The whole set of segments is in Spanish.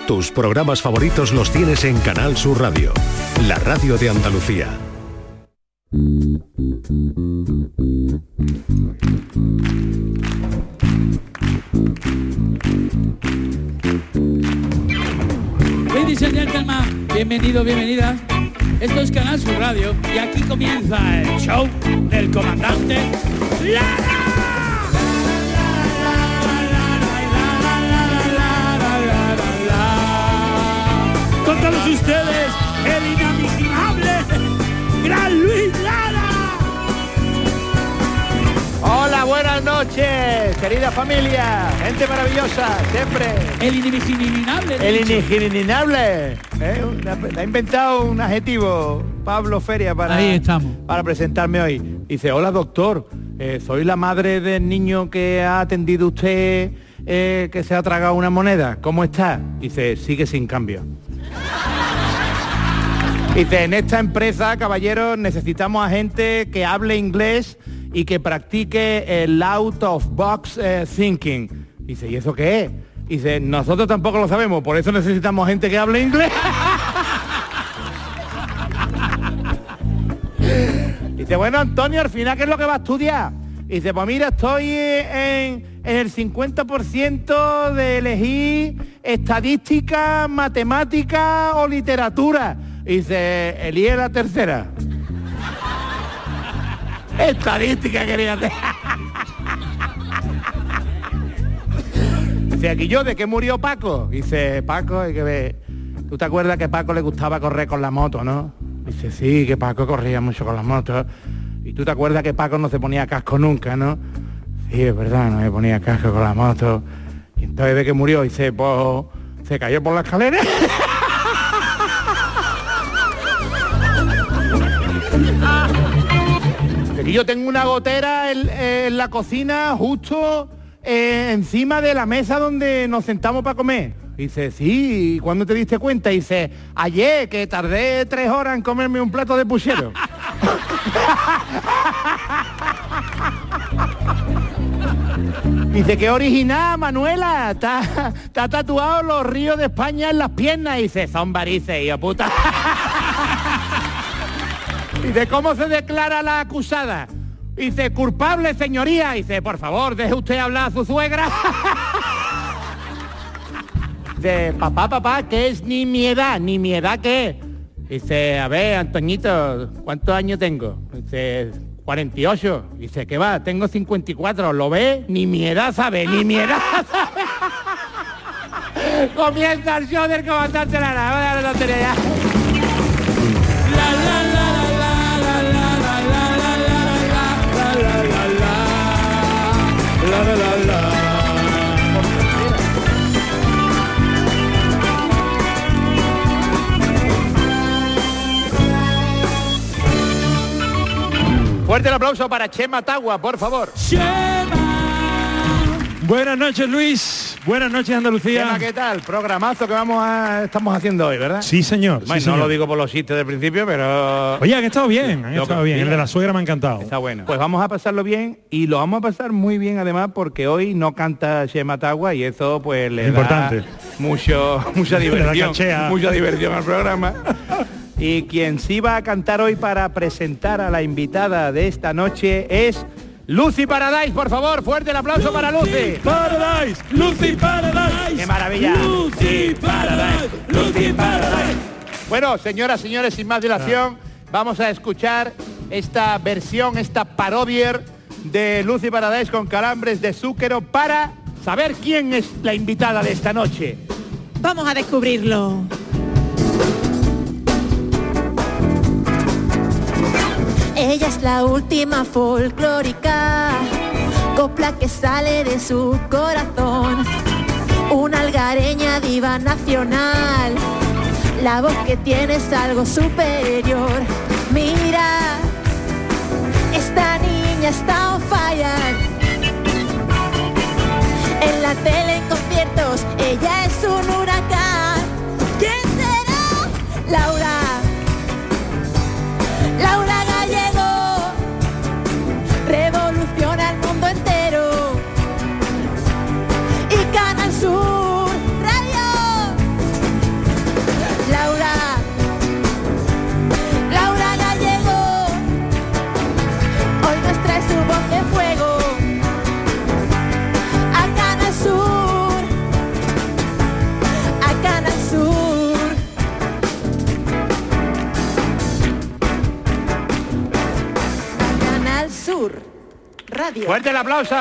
Tus programas favoritos los tienes en Canal Sur Radio, la radio de Andalucía. Ladies and gentlemen, bienvenidos, bienvenidas. Esto es Canal Sur Radio y aquí comienza el show del comandante Lara. Con todos ustedes, el inimaginable Gran Luis Lara. Hola, buenas noches, querida familia, gente maravillosa, siempre. El inimaginable. El inimaginable. Ha inventado un adjetivo, Pablo Feria, Ahí estamos. Para presentarme hoy. Dice, hola doctor, soy la madre del niño que ha atendido usted, que se ha tragado una moneda. ¿Cómo está? Dice, sigue sin cambio. Dice, en esta empresa, caballeros, necesitamos a gente que hable inglés y que practique el out of box thinking. Dice, ¿y eso qué es? Dice, nosotros tampoco lo sabemos, por eso necesitamos gente que hable inglés. Dice, bueno, Antonio, al final, ¿qué es lo que va a estudiar? Dice, pues mira, estoy en el 50% de elegir estadística, matemática o literatura. Dice, elige la tercera. Estadística, quería hacer. Dice, aquí yo, ¿de qué murió Paco? Dice, Paco, hay que ver. ¿Tú te acuerdas que a Paco le gustaba correr con la moto, no? Dice, sí, que Paco corría mucho con las motos. ¿Y tú te acuerdas que Paco no se ponía casco nunca, no? Sí, es verdad, no se ponía casco con la moto. Y entonces, ¿de qué murió? Dice, pues, se cayó por la escalera. Y yo tengo una gotera en la cocina justo encima de la mesa donde nos sentamos para comer. Dice, sí, ¿y cuándo te diste cuenta? Dice, ayer, que tardé 3 horas en comerme un plato de puchero. Dice, qué original, Manuela. Te ha tatuado los ríos de España en las piernas. Dice, son varices, hijo puta. Dice, ¿cómo se declara la acusada? Dice, culpable, señoría. Dice, por favor, deje usted hablar a su suegra. Dice, papá, ¿qué es ni mi edad? ¿Ni mi edad qué? Dice, a ver, Antoñito, ¿cuántos años tengo? Dice, 48. Dice, ¿qué va? Tengo 54. ¿Lo ve? Ni mi edad sabe, ni mi edad sabe. Comienza el show del comandante Lara. Vamos a la tontería ya. Fuerte el aplauso para Chema Tagua, por favor. Chema. Buenas noches, Luis. Buenas noches, Andalucía. Chema, ¿qué tal? Programazo que estamos haciendo hoy, ¿verdad? Sí, señor. Bueno, sí, señor. No lo digo por los chistes del principio, pero... Oye, han estado bien, El de la suegra me ha encantado. Está bueno. Pues vamos a pasarlo bien y lo vamos a pasar muy bien además porque hoy no canta Chema Tagua y eso pues le da mucha diversión. Mucha diversión al programa. Y quien sí va a cantar hoy para presentar a la invitada de esta noche es Lucy Paradise, por favor, fuerte el aplauso para Lucy. Paradise, Lucy Paradise. ¡Qué maravilla! Lucy Paradise, Lucy Paradise. Bueno, señoras, señores, sin más dilación, vamos a escuchar esta versión, esta parodia de Lucy Paradise con Calambres de Zúquero para saber quién es la invitada de esta noche. Vamos a descubrirlo. Ella es la última folclórica, copla que sale de su corazón, una algareña diva nacional, la voz que tiene es algo superior. Mira, esta niña está on fire, en la tele, en conciertos, ella es un huracán. ¿Quién será? Laura Gallego, revoluciona el mundo entero. Y Canal Sur Radio Radio. ¡Fuerte el aplauso!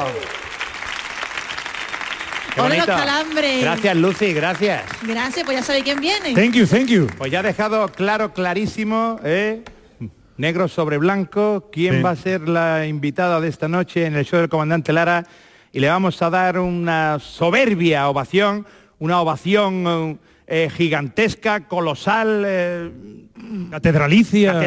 ¡Hola, los calambres! Gracias, Lucy, gracias. Gracias, pues ya sabéis quién viene. Thank you. Pues ya ha dejado clarísimo, negro sobre blanco, quién va a ser la invitada de esta noche en el show del comandante Lara, y le vamos a dar una soberbia ovación, una ovación gigantesca, colosal, catedralicia,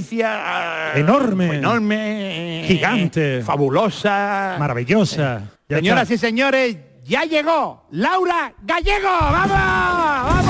enorme, gigante, fabulosa, maravillosa. Señoras y señores, ya llegó Laura Gallego. ¡Vamos!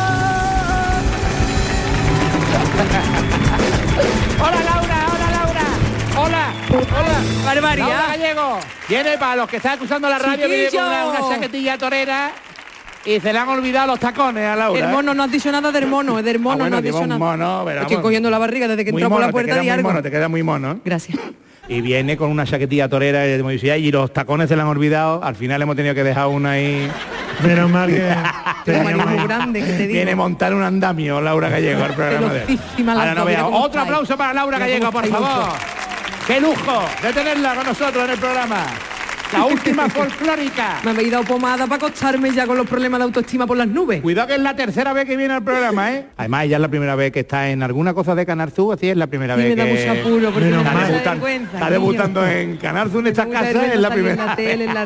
Hola Laura. Hola. Barbaridad. Laura Gallego. Viene, para los que están escuchando la radio, viene con una chaquetilla torera y se le han olvidado los tacones a Laura. Hermono, no has dicho nada del mono, no has dicho nada. Estoy cogiendo la barriga desde que entró por la puerta y algo. Te queda muy mono. Gracias. Y viene con una chaquetilla torera de movilidad y los tacones se le han olvidado. Al final hemos tenido que dejar una ahí. Menos mal que muy grande, que te digo. Viene a montar un andamio Laura Gallego al programa de él. Ahora no vea. Otro aplauso para Laura Gallego, por favor. ¡Qué lujo de tenerla con nosotros en el programa! La última folclórica. Me habéis dado pomada para acostarme ya con los problemas de autoestima por las nubes. Cuidado que es la tercera vez que viene al programa, ¿eh? Además, ya es la primera vez que está en alguna cosa de Canal Sur, así es la primera vez me da que... mucho apuro porque no está debutando en Canal Sur en esta casa, es la primera. En la tele, en la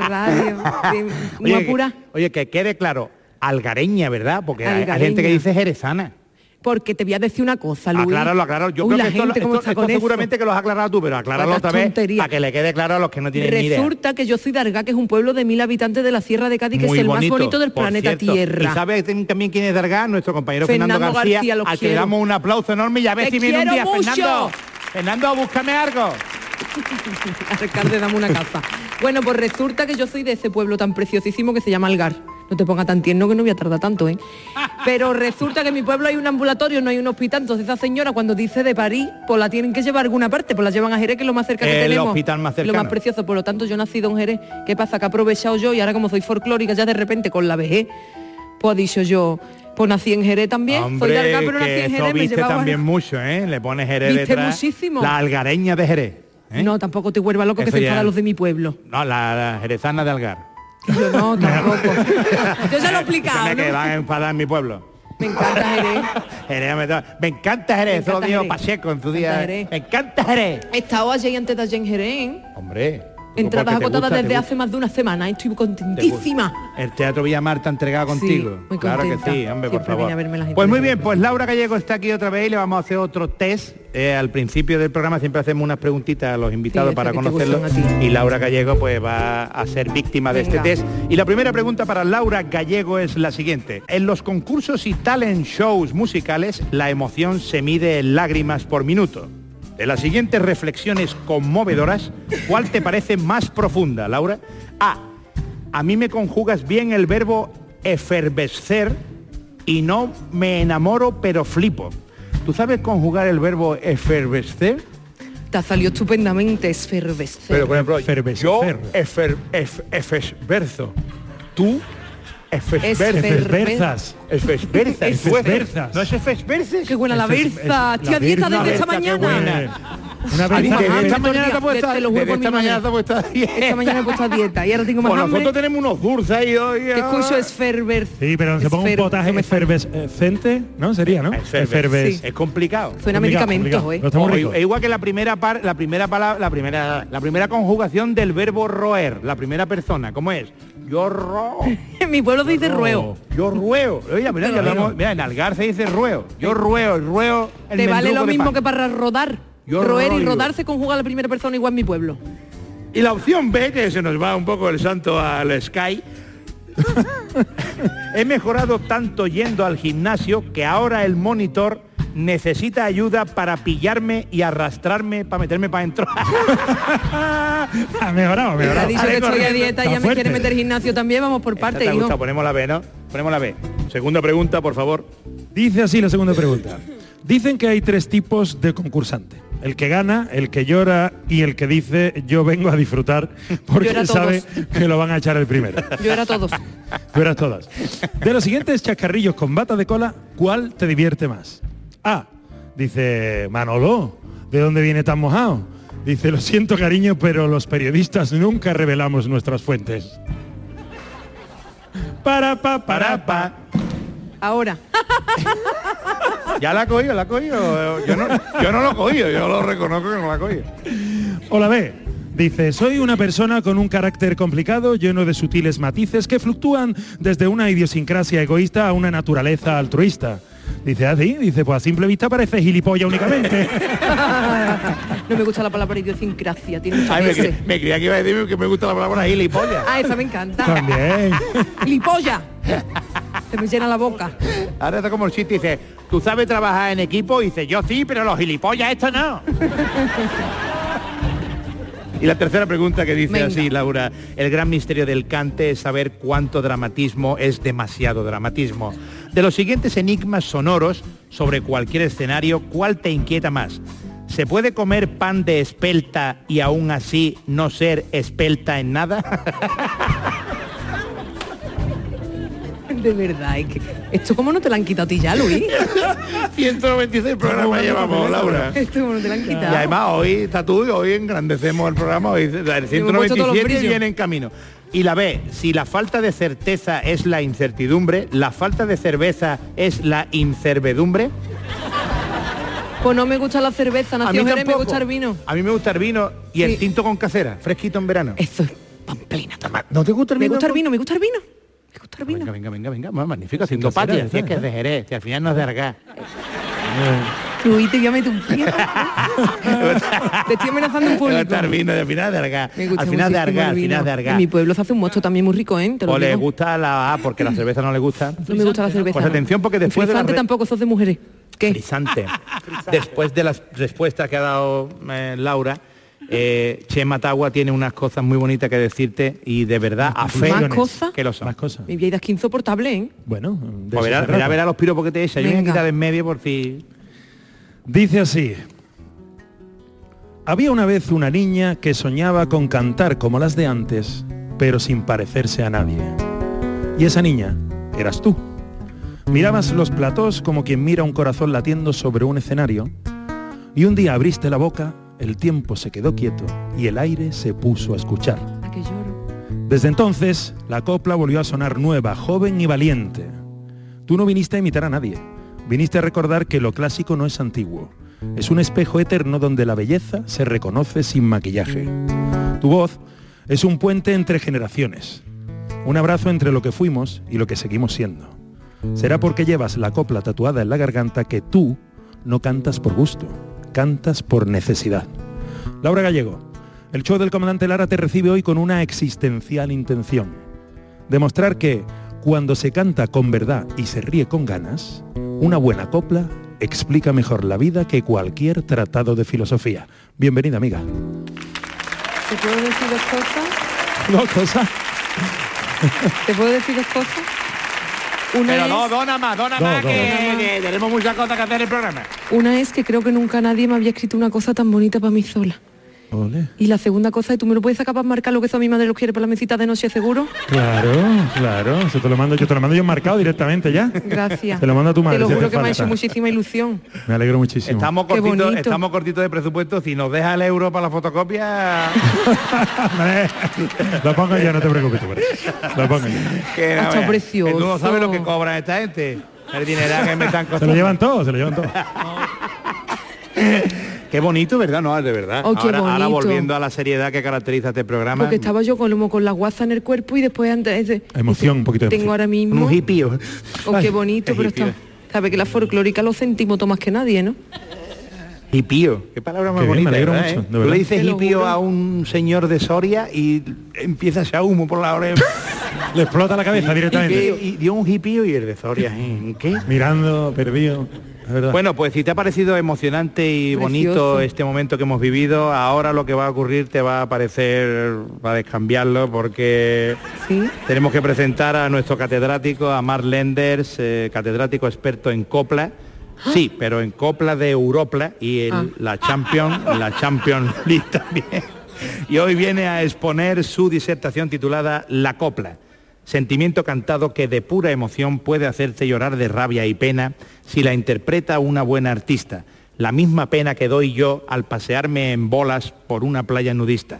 radio. Oye, que quede claro, algareña, ¿verdad? Porque hay gente que dice jerezana. Porque te voy a decir una cosa, Luis. Acláralo. Yo creo que esto seguramente que lo has aclarado tú, pero acláralo otra vez para que le quede claro a los que no tienen ni idea. Resulta que yo soy de Argá, que es un pueblo de 1000 habitantes de la Sierra de Cádiz, que es el más bonito del planeta Tierra. ¿Y sabes también quién es de Argá? Nuestro compañero Fernando García, al que le damos un aplauso enorme y a ver si viene un día. Fernando, búscame algo. Alcalde, dame una caza. Bueno, pues resulta que yo soy de ese pueblo tan preciosísimo que se llama Algar. No te ponga tan tierno que no voy a tardar tanto, ¿eh? Pero resulta que en mi pueblo hay un ambulatorio, no hay un hospital, entonces esa señora cuando dice de París, pues la tienen que llevar a alguna parte, pues la llevan a Jerez, que es lo más cerca que tenemos. El hospital más cercano. Lo más precioso, por lo tanto yo he nacido en Jerez. ¿Qué pasa? Que he aprovechado yo y ahora como soy folclórica ya de repente con la vejez, pues he dicho yo... Pues nací en Jerez también, hombre, soy de Algar, pero nací en Jerez. Viste también mucho, ¿eh? Le pones Jerez detrás. Muchísimo. La algareña de Jerez. ¿Eh? No, tampoco te vuelva loco, eso que se enfadan los de mi pueblo. No, la jerezana de Algar. Yo no, tampoco. Yo ya lo he explicado, ¿no? Que van a enfadar en mi pueblo. Me encanta Jerez. Me encanta Jerez, eso lo dijo Pacheco en su día. Me encanta Jerez. He estado ayer y antes de ayer en Jerez. Hombre. Entradas agotadas desde hace más de una semana, estoy contentísima. El Teatro Villamar está entregado contigo. Muy claro contenta. que sí, hombre, por Siempre favor. Pues muy bien, pues Laura Gallego está aquí otra vez y le vamos a hacer otro test. Al principio del programa siempre hacemos unas preguntitas a los invitados para conocerlos. Y Laura Gallego pues va a ser víctima de este test. Y la primera pregunta para Laura Gallego es la siguiente. En los concursos y talent shows musicales, la emoción se mide en lágrimas por minuto. De las siguientes reflexiones conmovedoras, ¿cuál te parece más profunda, Laura? A mí me conjugas bien el verbo efervescer y no me enamoro pero flipo. ¿Tú sabes conjugar el verbo efervescer? Te ha salido estupendamente, efervescer. Pero por ejemplo, yo eferverso. Tú Efesberzas. ¿No es efesberces? Qué buena la berza. Estoy a dieta desde esta mañana. Una vez esta mañana te ha puesto a dieta. Esta mañana he puesto a dieta y ahora tengo más hambre. Nosotros tenemos unos dulces ahí hoy. Que escucho es ferver. Sí, pero se ponga un potaje efervescente, ¿no? Sería, ¿no? Sí. Es complicado. Suena medicamento, ¿eh? Es igual que la primera conjugación del verbo roer, la primera persona. ¿Cómo es? Yo ro. En mi pueblo se dice rueo. Yo rueo. Oye, mira, en Algar se dice rueo. Yo rueo. Te vale lo mismo que para rodar. Roer y rodar se conjuga la primera persona igual en mi pueblo. Y la opción B, que se nos va un poco el santo al Sky. He mejorado tanto yendo al gimnasio que ahora el monitor necesita ayuda para pillarme y arrastrarme para meterme para adentro. Ha mejorado. Ha dicho que estoy a dieta y ya me quiere meter gimnasio también, vamos por parte. Ponemos la B, ¿no? Ponemos la B. Segunda pregunta, por favor. Dice así la segunda pregunta. Dicen que hay 3 tipos de concursante. El que gana, el que llora y el que dice yo vengo a disfrutar porque sabe que lo van a echar el primero. Yo era todos. Tú eras todas. De los siguientes chascarrillos con bata de cola, ¿cuál te divierte más? A. Dice Manolo, ¿de dónde viene tan mojado? Dice, lo siento cariño, pero los periodistas nunca revelamos nuestras fuentes. Para pa. Ahora. Ya la ha cogido. Yo no lo he cogido, yo lo reconozco que no la ha cogido. Hola, B. Dice, soy una persona con un carácter complicado, lleno de sutiles matices que fluctúan desde una idiosincrasia egoísta a una naturaleza altruista. Dice, ¿así? Dice, pues a simple vista parece gilipollas únicamente. No me gusta la palabra idiosincrasia, tiene mucho me creía que iba a decir que me gusta la palabra gilipollas. Esa me encanta. También. ¡Gilipollas! Se me llena la boca. Ahora está como el chiste, dice, ¿tú sabes trabajar en equipo? Y dice, yo sí, pero los gilipollas esto no. Y la tercera pregunta que dice así, Laura, el gran misterio del cante es saber cuánto dramatismo es demasiado dramatismo. De los siguientes enigmas sonoros sobre cualquier escenario, ¿cuál te inquieta más? ¿Se puede comer pan de espelta y aún así no ser espelta en nada? De verdad, es que esto como no te lo han quitado a ti ya, Luis. 196 programas llevamos, Laura. Esto como no te lo han quitado. Y además hoy está tú y hoy engrandecemos el programa, hoy el 197 viene en camino. Y la B, si la falta de certeza es la incertidumbre, la falta de cerveza es la incervedumbre. Pues no me gusta la cerveza, nació Jerez, me gusta el vino. A mí me gusta el vino y el tinto con casera, fresquito en verano. Eso es pamplina. ¿No te gusta el vino? Me gusta el vino. Venga, magnífico, haciendo patria, si es que es de Jerez, si al final no es de Argá. Luis, te voy a meter un pie. Te estoy amenazando en público. Al final de Argá. Al final de Argá. En mi pueblo se hace un mosto también muy rico, ¿eh? O le gusta la A, porque la cerveza no le gusta. No me gusta la cerveza. Pues atención, porque después de frisante tampoco, sos de mujeres. ¿Qué? Frisante. Después de las respuestas que ha dado Laura, Chema Tagua tiene unas cosas muy bonitas que decirte y de verdad a fe ¿Más cosas? Que lo son. Más cosas. Mi vida es que insoportable, ¿eh? Bueno, pues verá los piropos que te echa. Yo me voy a quitar de en medio por si... Dice así. Había una vez una niña que soñaba con cantar como las de antes, pero sin parecerse a nadie. Y esa niña eras tú. Mirabas los platós como quien mira un corazón latiendo sobre un escenario, y un día abriste la boca, el tiempo se quedó quieto y el aire se puso a escuchar. ¿A que lloro? Desde entonces, la copla volvió a sonar nueva, joven y valiente. Tú no viniste a imitar a nadie, viniste a recordar que lo clásico no es antiguo. Es un espejo eterno donde la belleza se reconoce sin maquillaje. Tu voz es un puente entre generaciones, un abrazo entre lo que fuimos y lo que seguimos siendo. Será porque llevas la copla tatuada en la garganta que tú no cantas por gusto, cantas por necesidad. Laura Gallego, el show del comandante Lara te recibe hoy con una existencial intención. Demostrar que, cuando se canta con verdad y se ríe con ganas, una buena copla explica mejor la vida que cualquier tratado de filosofía. Bienvenida, amiga. ¿Te puedo decir dos cosas? ¿Dos cosas? ¿Te puedo decir dos cosas? Una Pero es... no, dona más, que tenemos muchas cosas que hacer en el programa. Una es que creo que nunca nadie me había escrito una cosa tan bonita para mí sola. Ole. Y la segunda cosa es, ¿tú me lo puedes sacar para marcar lo que eso a mi madre lo quiere para la mesita de noche seguro? Claro, eso te lo mando yo marcado directamente ya. Gracias. Te lo mando a tu madre. Te lo si juro hace que me ha falta. hecho muchísima ilusión. Me alegro muchísimo. Estamos cortitos de presupuesto. Si nos deja el euro para la fotocopia... Lo pongo yo, no te preocupes. Lo pongo yo. Que Está veas, precioso. que tú no sabes lo que cobra esta gente. El dinero que me están costando. Se lo llevan todo. Qué bonito, ¿verdad? No, de verdad. Oh, qué ahora bonito. volviendo a la seriedad que caracteriza este programa. Porque estaba yo como con la guasa en el cuerpo y después antes de... Emoción, un poquito de Tengo emoción. ahora mismo... Un hipío. Oh, qué bonito, Qué pero hipío. está... Sabe que la folclórica lo sentimos todo más que nadie, ¿no? Hipío. Qué palabra más Qué bien, bonita, me alegro ¿verdad, mucho, de Tú verdad. le dices Te lo hipío juro. a un señor de Soria y empieza a echar humo por la oreja. Le explota la cabeza directamente. Y dio un hipío y el de Soria. ¿En qué? Mirando, perdido. Es verdad. Bueno, pues si te ha parecido emocionante y Precioso. bonito este momento que hemos vivido, ahora lo que va a ocurrir te va a parecer, va a descambiarlo, porque Sí. tenemos que presentar a nuestro catedrático, a Mark Lenders, catedrático experto en copla. Sí, pero en copla de Europla y la Champions League también. Y hoy viene a exponer su disertación titulada La copla. Sentimiento cantado que de pura emoción puede hacerte llorar de rabia y pena si la interpreta una buena artista. la misma pena que doy yo al pasearme en bolas por una playa nudista.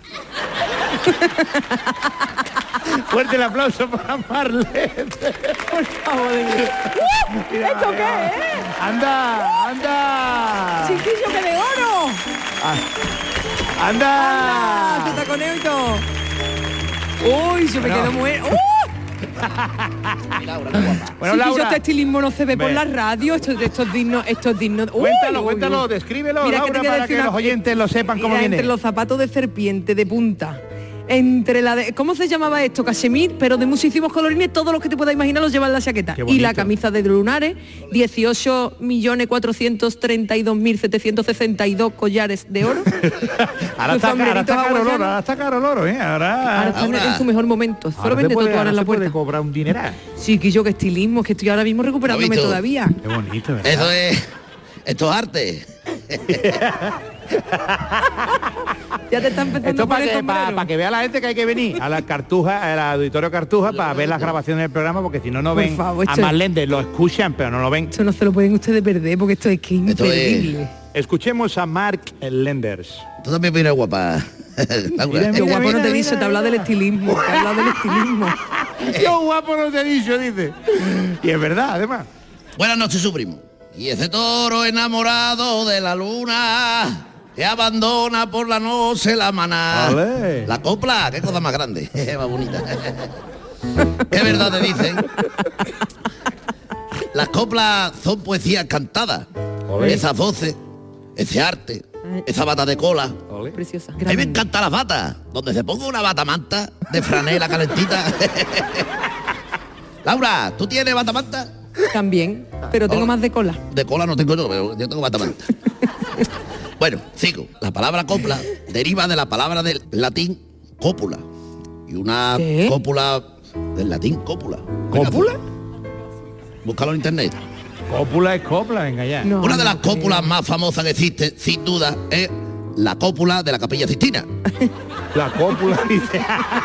Fuerte el aplauso para Marlene. Por favor. ¿Esto qué es? ¡Anda! ¡Chiquillo que de oro! ¡Anda! ¡Se taconeo y todo! ¡Uy, se me quedó muy... Bueno, Laura, este estilismo no se ve por la radio, esto es digno. Cuéntalo, descríbelo, mira, Laura, para que los oyentes lo sepan cómo viene. Entre los zapatos de serpiente de punta, entre la de, ¿cómo se llamaba esto? Cachemir, pero de muchísimos colorines, todos los que te puedas imaginar los llevan en la chaqueta. Y la camisa de lunares, 18.432.762 collares de oro. ahora está caro el oro, ¿eh? Ahora está en su mejor momento. Solo vende todo ahora en la puerta. Cobrar un dineral. Chiquillo, que estilismo, que estoy ahora mismo recuperándome todavía. Qué bonito, ¿verdad? Esto es arte. Ya te está empezando. Esto para que vea la gente que hay que venir a la Cartuja, al auditorio Cartuja, para ver las grabaciones del programa, porque si no ven a Marlene, lo escuchan pero no lo ven. Esto no se lo pueden ustedes perder, porque esto es que imperdible. Escuchemos a Mark Lenders. Tú también vienes guapa. Yo guapo no te he dicho, te habla del estilismo. Yo guapo no te he dicho, dice. Y es verdad, además. Buenas noches, su primo. Y ese toro enamorado de la luna que abandona por la noche la maná. ¡Olé! La copla, qué cosa más grande, más bonita. Qué verdad te dicen. Las coplas son poesías cantadas. ¡Olé! Esas voces, ese arte, esa bata de cola. ¡Olé! Preciosa. A mí me encantan las batas, donde se ponga una bata manta de franela calentita. Laura, ¿tú tienes bata manta? También, pero tengo más de cola. De cola no tengo yo, pero yo tengo batamanta. Bueno, sigo. La palabra copla deriva de la palabra del latín cópula. Y una cópula del latín cópula. ¿Cópula? Búscalo en internet. Cópula es copla, venga ya. No, una de las cópulas más famosas que existe, sin duda, es la cópula de la Capilla Sixtina. La cópula dice.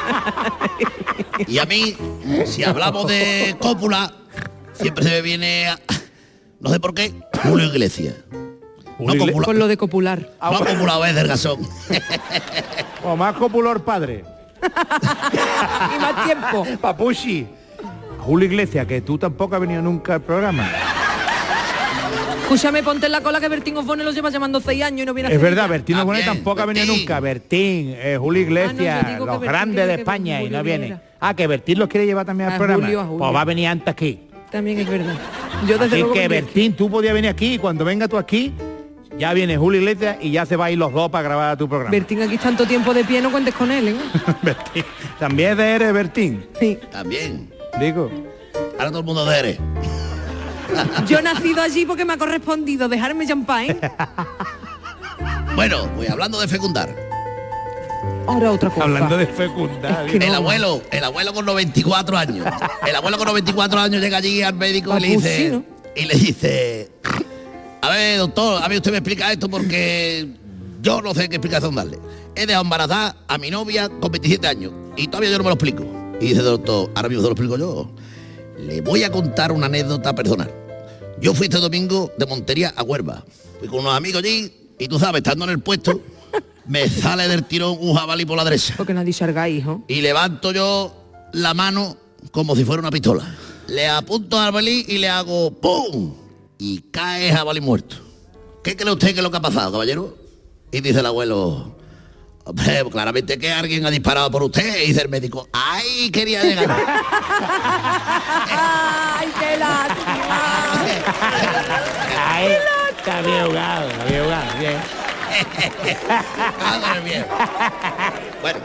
Y a mí, si hablamos de cópula, siempre se me viene, no sé por qué, Julio Iglesias. Con lo de copular. No copulado es del gasón. O más copular padre. Y más tiempo. Papuchi. Julio Iglesias, que tú tampoco has venido nunca al programa. Escúchame, ponte en la cola que Bertín Osborne los lleva llamando 6 años y no viene a Es hacer verdad, nada. Bertín Osborne tampoco ha venido nunca. Bertín, Julio Iglesias, yo digo que los Bertín grandes quiere de que España y Julio no viene. viniera. Que Bertín los quiere llevar también al programa. Julio. Pues va a venir antes aquí. También es verdad. Yo desde Así luego que que Bertín, tú podías venir aquí y cuando venga tú aquí, ya viene Julio Iglesias y ya se va a ir los dos para grabar tu programa. Bertín aquí tanto tiempo de pie, no cuentes con él, ¿eh? Bertín. También es de Eres, Bertín. Sí. También. Digo. Ahora todo el mundo de Eres. Yo he nacido allí porque me ha correspondido dejarme champán. Bueno, pues hablando de fecundar. Ahora otra cosa. Hablando de fecundar. Es que El abuelo con 94 años. El abuelo con 94 años llega allí al médico y le dice... ¿no? Y le dice... A ver, doctor, a ver, usted me explica esto porque yo no sé qué explicación darle. He dejado embarazada a mi novia con 27 años y todavía yo no me lo explico. Y dice, doctor, ahora mismo se lo explico yo. Le voy a contar una anécdota personal. Yo fui este domingo de Montería a Huelva. Fui con unos amigos allí y tú sabes, estando en el puesto, me sale del tirón un jabalí por la derecha. Porque nadie salga, hijo. Y levanto yo la mano como si fuera una pistola. Le apunto al jabalí y le hago ¡pum! Y cae el jabalí muerto. ¿Qué cree usted que es lo que ha pasado, caballero? Y dice el abuelo, hombre, claramente que alguien ha disparado por usted. Y dice el médico, ¡ay, quería llegar! ¡Ay, qué lástima! Ay, está bien jugado, bien. Bien. Bueno,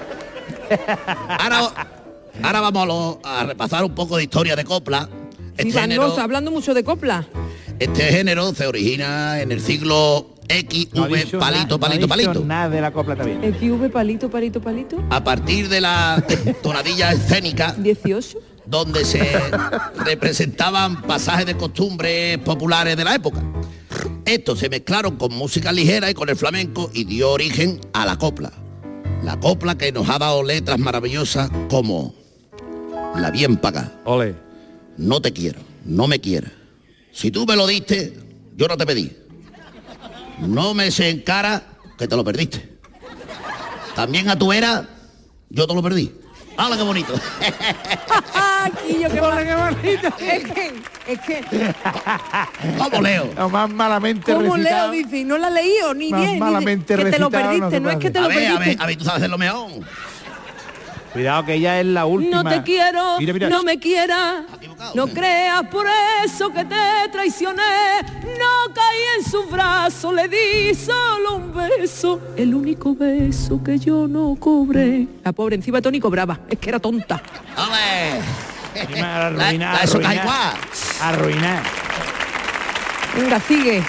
ahora vamos a repasar un poco de historia de copla. Hablando mucho de copla. Este género se origina en el siglo XV palito. Nada de la copla también. XV palito. A partir de la tonadilla escénica 18. donde se representaban pasajes de costumbres populares de la época. Estos se mezclaron con música ligera y con el flamenco y dio origen a la copla. La copla que nos ha dado letras maravillosas como La bien paga. Ole. No te quiero, no me quieras. Si tú me lo diste, yo no te pedí. no me se encara que te lo perdiste. También a tu era, yo te lo perdí. ¡Hala, qué bonito! Quillo, qué bonito. Es que... ¿Cómo leo? Lo más malamente ¿Cómo recitado. leo? Dice, no la he leído ni Más bien. malamente que te lo recitado perdiste, no no se es que puede te lo perdiste. A ver, tú sabes hacerlo mejor. Cuidado que ella es la última. No te quiero, Mira. no me quieras, no creas por eso que te traicioné, no caí en su brazo, le di solo un beso, el único beso que yo no cobré. La pobre encima Tony cobraba, es que era tonta. Arruinar. Venga, sigue.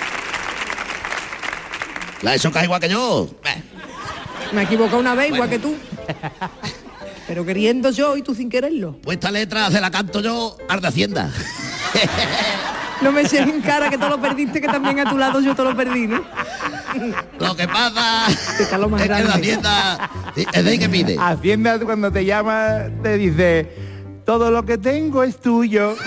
La eso cae igual que yo. Me he equivocado una vez, igual que tú. Pero queriendo yo y tú sin quererlo. Pues esta letra se la canto yo al de Hacienda. No me eches en cara que tú lo perdiste, que también a tu lado yo te lo perdí, ¿no? Lo que pasa es que la Hacienda es de ahí que pide. Hacienda cuando te llama te dice, todo lo que tengo es tuyo.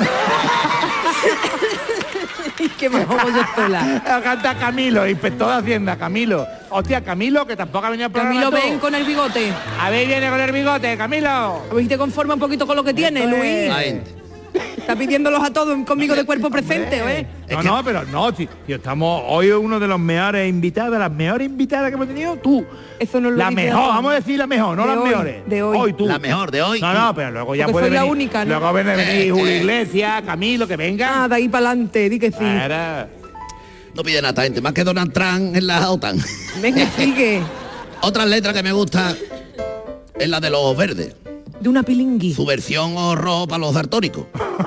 Qué majo yo sola. Canta Camilo, inspector de Hacienda, Camilo. Hostia, Camilo, que tampoco ha venido al programa. Camilo, ven con el bigote. A ver, viene con el bigote, Camilo. A ver si te conforma un poquito con lo que tiene, Luis. Está pidiéndolos a todos conmigo de cuerpo presente, ¿eh? No, pero no, tío, estamos hoy uno de los mejores invitados, las mejores invitadas que hemos tenido, tú. Eso no lo la mejor, vamos a decir la mejor, no las mejores. De hoy. Hoy tú. La mejor de hoy. No, pero luego ya porque puede soy venir. La única, ¿no? Luego viene venir Julio Iglesias, Camilo, que venga. De ahí para adelante, di que sí. No pide nada, gente, más que Donald Trump en la OTAN. Venga, sigue. Otra letra que me gusta es la de los verdes. De una pilingui. Su versión horror para los daltónicos.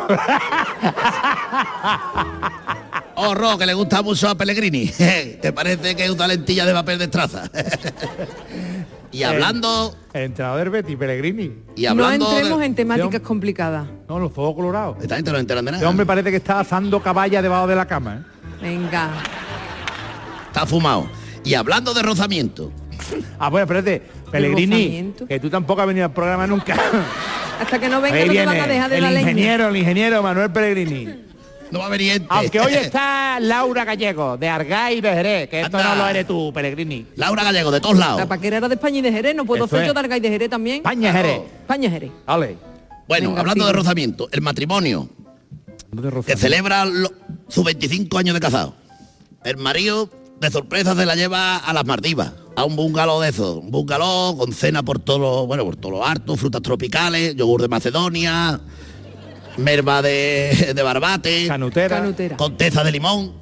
Horror, que le gusta mucho a Pellegrini. ¿Te parece que es una lentilla de papel de traza? Y hablando... El entrenador del Betis, Pellegrini. Y hablando no entremos en temáticas complicadas. No, los fuegos colorados. Esta gente no enteran de nada. Este hombre parece que está asando caballa debajo de la cama, ¿eh? Venga. Está fumado. Y hablando de rozamiento. Bueno, espérate. Pellegrini, que tú tampoco has venido al programa nunca. Hasta que no venga no te van a dejar de la leña. El ingeniero Manuel Pellegrini. No va a venir. Aunque hoy está Laura Gallego, de Argay y de Jerez, que esto no lo eres tú, Pellegrini. Laura Gallego, de todos lados. La paquera era de España y de Jerez, no puedo ser yo de Argay y de Jerez también. España y Jerez. España y Jerez. Vale. Bueno, venga, hablando de rozamiento, el matrimonio que celebra sus 25 años de casado. El marido de sorpresa se la lleva a las Maldivas, a un bungalow de esos, un bungalow con cena por todo lo harto, frutas tropicales, yogur de Macedonia, merva de barbate, canutera, conteza de limón,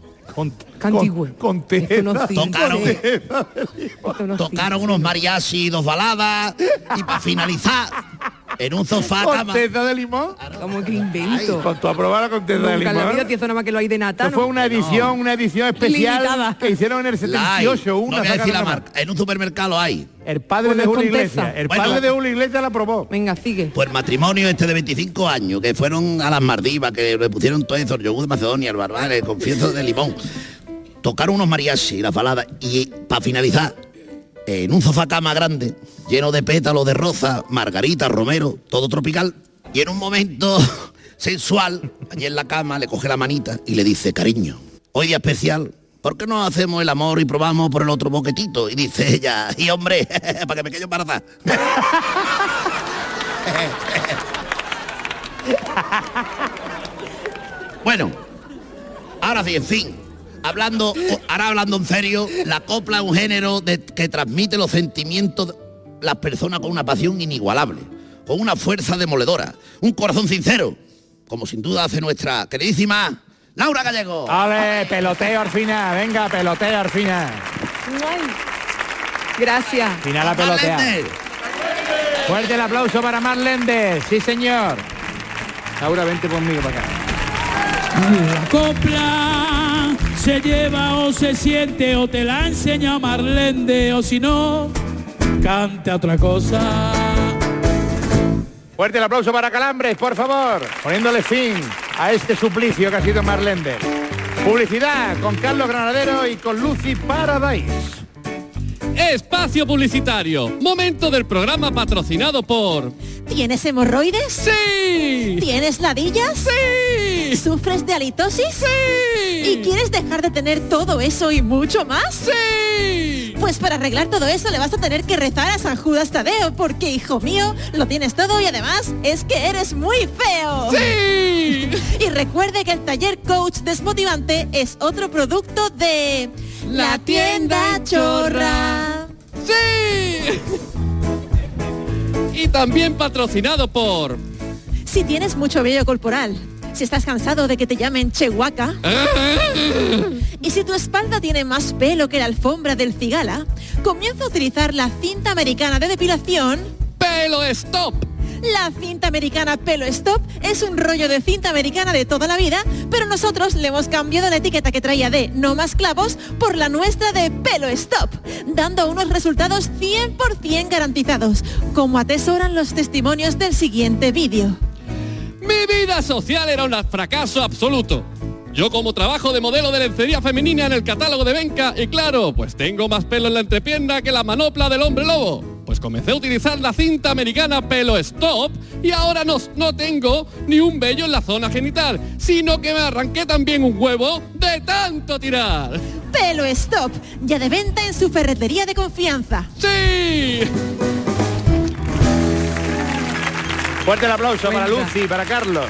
tocaron unos mariachi y 2 baladas y para finalizar en un sofá ¿Conteza de limón? Como que invento. Con tu aprobada conteza de limón. La vida tiene nada más que lo hay de nata. Fue una edición especial limitada, que hicieron en el 78. No voy a decir la marca. En un supermercado hay. El padre de Julio Iglesias. El padre de Julio Iglesias la probó. Venga, sigue. Pues el matrimonio este de 25 años, que fueron a las Maldivas, que le pusieron todo eso, el yogur de Macedonia, el barbate, el confieso de limón. Tocaron unos mariachi y las baladas. Y para finalizar, en un sofá cama grande, lleno de pétalos de rosa, margarita, romero, todo tropical. Y en un momento sensual, allí en la cama, le coge la manita y le dice, cariño, hoy día especial, ¿por qué no hacemos el amor y probamos por el otro boquetito? Y dice ella, y hombre, para que me quede embarazada. Bueno, ahora sí, en fin. Hablando en serio, la copla es un género que transmite los sentimientos de las personas con una pasión inigualable, con una fuerza demoledora, un corazón sincero, como sin duda hace nuestra queridísima Laura Gallego. ¡Ale, peloteo al final! Venga, peloteo al final. Ay, gracias. Final a pelotear. Fuerte el aplauso para Mar Léndez. Sí, señor. Laura, vente conmigo para acá. La copla se lleva o se siente o te la enseña Marlende o si no, canta otra cosa. Fuerte el aplauso para Calambres, por favor, poniéndole fin a este suplicio que ha sido Marlende. Publicidad con Carlos Granadero y con Lucy Paradise. Espacio publicitario. Momento del programa patrocinado por... ¿Tienes hemorroides? ¡Sí! ¿Tienes ladillas? ¡Sí! ¡Sí! ¿Sufres de halitosis? ¡Sí! ¿Y quieres dejar de tener todo eso y mucho más? ¡Sí! Pues para arreglar todo eso le vas a tener que rezar a San Judas Tadeo, porque, hijo mío, lo tienes todo y además es que eres muy feo. ¡Sí! Y recuerde que el taller coach desmotivante es otro producto de La Tienda Chorra. ¡Sí! Y también patrocinado por... Si tienes mucho vello corporal, si estás cansado de que te llamen Chehuaca, y si tu espalda tiene más pelo que la alfombra del Cigala, comienza a utilizar la cinta americana de depilación Pelo Stop. La cinta americana Pelo Stop es un rollo de cinta americana de toda la vida, pero nosotros le hemos cambiado la etiqueta que traía de no más clavos por la nuestra de Pelo Stop, dando unos resultados 100% garantizados, como atesoran los testimonios del siguiente vídeo. Mi vida social era un fracaso absoluto. Yo como trabajo de modelo de lencería femenina en el catálogo de Venca y claro, pues tengo más pelo en la entrepierna que la manopla del hombre lobo. Pues comencé a utilizar la cinta americana Pelo Stop y ahora no tengo ni un vello en la zona genital, sino que me arranqué también un huevo de tanto tirar. Pelo Stop, ya de venta en su ferretería de confianza. ¡Sí! Fuerte el aplauso para Lucy, para Carlos.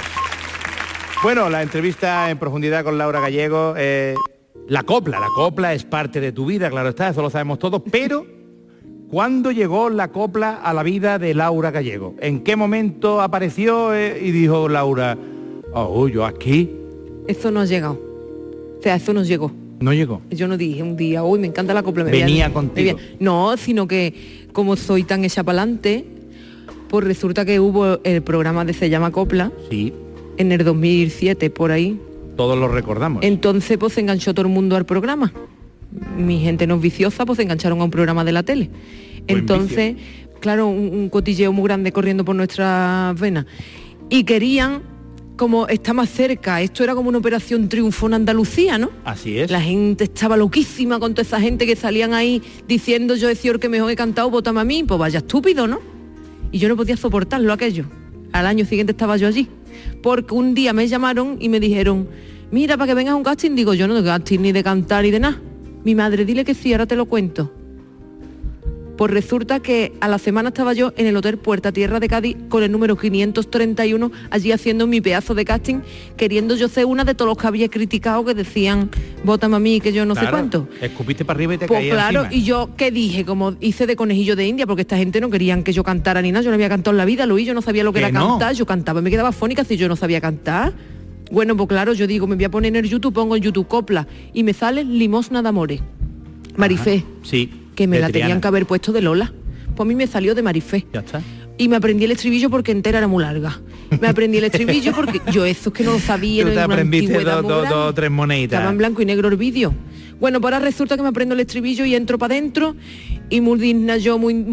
Bueno, la entrevista en profundidad con Laura Gallego. La copla es parte de tu vida, claro está, eso lo sabemos todos, pero ¿cuándo llegó la copla a la vida de Laura Gallego? ¿En qué momento apareció y dijo Laura, oh, yo aquí? Eso no ha llegado. O sea, eso no llegó. No llegó. Yo no dije un día, uy, me encanta la copla. Venía contigo. No, sino que como soy tan hecha pa'lante, pues resulta que hubo el programa de Se llama Copla. Sí. En el 2007, por ahí. Todos lo recordamos. Entonces, pues se enganchó todo el mundo al programa. Mi gente no es viciosa, pues se engancharon a un programa de la tele. Entonces, claro, un cotilleo muy grande corriendo por nuestras venas. Y querían, como está más cerca, esto era como una operación triunfo en Andalucía, ¿no? Así es. La gente estaba loquísima con toda esa gente que salían ahí diciendo yo decía que mejor he cantado, vótame a mí, pues vaya estúpido, ¿no? Y yo no podía soportarlo aquello. Al año siguiente estaba yo allí. Porque un día me llamaron y me dijeron, mira, para que vengas a un casting, digo, yo no de casting ni de cantar ni de nada. Mi madre, dile que sí, ahora te lo cuento. Pues resulta que a la semana estaba yo en el Hotel Puerta Tierra de Cádiz con el número 531, allí haciendo mi pedazo de casting, queriendo yo ser una de todos los que había criticado que decían, vótame a mí, que yo no sé cuánto. Escupiste para arriba y te pues caía claro, encima. Y yo, ¿qué dije? Como hice de conejillo de India, porque esta gente no querían que yo cantara ni nada, yo no había cantado en la vida, Luis, yo no sabía lo que era cantar, yo cantaba y me quedaba fónica si yo no sabía cantar. Bueno, pues claro, yo digo, me voy a poner en el YouTube, pongo en YouTube copla, y me sale Limosna de Amores, Marifé. Sí. Que me la tenían que haber puesto de Lola. Pues a mí me salió de Marifé. Ya está. Y me aprendí el estribillo porque entera era muy larga. Me aprendí el estribillo porque yo eso es que no lo sabía. Tú te aprendiste dos, tres moneditas. Estaba en blanco y negro el vídeo. Bueno, pues ahora resulta que me aprendo el estribillo y entro para adentro y muy digna yo, muy...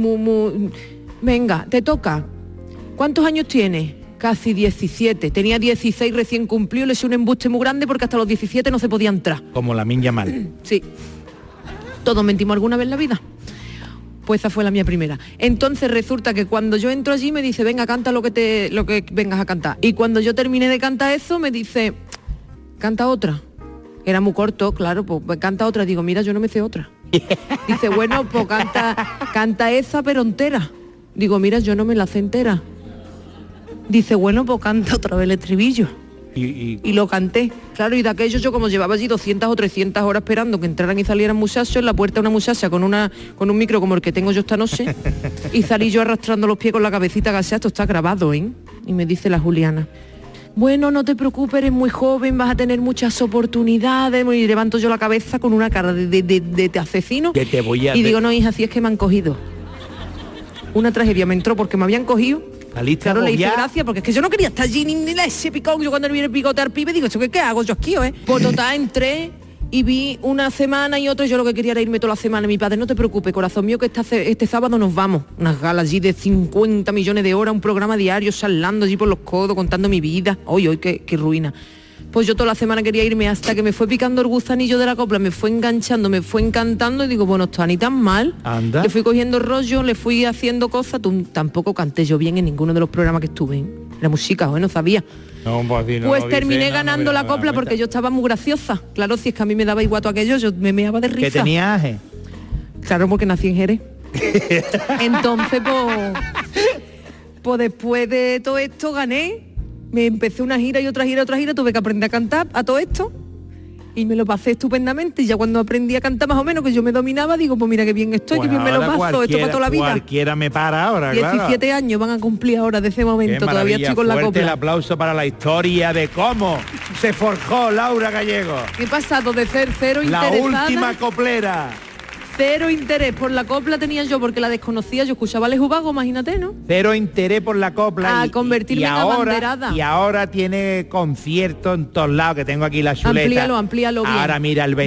Venga, te toca. ¿Cuántos años tienes? Casi 17. Tenía 16 recién cumplido, le hice un embuste muy grande porque hasta los 17 no se podía entrar. Como la Minya Mal. Sí. Todos mentimos alguna vez en la vida. Pues esa fue la mía primera. Entonces resulta que cuando yo entro allí me dice, venga, canta lo que vengas a cantar. Y cuando yo terminé de cantar eso, me dice, canta otra. Era muy corto, claro, pues canta otra. Digo, mira, yo no me sé otra. Dice, bueno, pues canta esa, pero entera. Digo, mira, yo no me la sé entera. Dice, bueno, pues canta otra vez el estribillo. Y lo canté. Claro, y de aquello yo como llevaba allí 200 o 300 horas esperando que entraran y salieran muchachos, en la puerta una muchacha con un micro como el que tengo yo esta noche, y salí yo arrastrando los pies con la cabecita agachada, esto está grabado, ¿eh? Y me dice la Juliana, bueno, no te preocupes, eres muy joven, vas a tener muchas oportunidades, y levanto yo la cabeza con una cara de asesino, y digo, no, hija, si es que me han cogido. Una tragedia me entró porque me habían cogido. Claro, le hice gracia porque es que yo no quería estar allí ni ese picón. Yo cuando viene el picote al pibe digo, ¿eso qué hago yo aquí? Pues total, entré y vi una semana y otra, yo lo que quería era irme toda la semana. Mi padre, no te preocupes, corazón mío, que este sábado nos vamos. Unas galas allí de 50 millones de horas, un programa diario, charlando allí por los codos, contando mi vida. Hoy, qué ruina. Pues yo toda la semana quería irme hasta que me fue picando el gusanillo de la copla, me fue enganchando, me fue encantando y digo, bueno, está ni tan mal. Anda. Le fui cogiendo rollo, le fui haciendo cosas, tampoco canté yo bien en ninguno de los programas que estuve. Era muy chica, no sabía. No, pues terminé ganando la copla porque yo estaba muy graciosa. Claro, si es que a mí me daba igual todo aquello, yo me meaba de risa. ¿Que tenía aje? Claro, porque nací en Jerez. Entonces, pues después de todo esto gané. Me empecé una gira y otra gira, tuve que aprender a cantar a todo esto. Y me lo pasé estupendamente. Y ya cuando aprendí a cantar más o menos, que yo me dominaba, digo, pues mira qué bien estoy, pues qué bien me lo paso, esto para toda la vida. Cualquiera me para ahora, 17 años van a cumplir ahora de ese momento, todavía estoy con la copla. El aplauso para la historia de cómo se forjó Laura Gallego. ¿Qué he pasado de ser cero interesada? La última coplera. Cero interés por la copla tenía yo porque la desconocía, yo escuchaba a Alejo Vago, imagínate, ¿no? Cero interés por la copla. A convertirme en abanderada. Y ahora tiene conciertos en todos lados, que tengo aquí la chuleta. Amplíalo bien. Ahora mira, el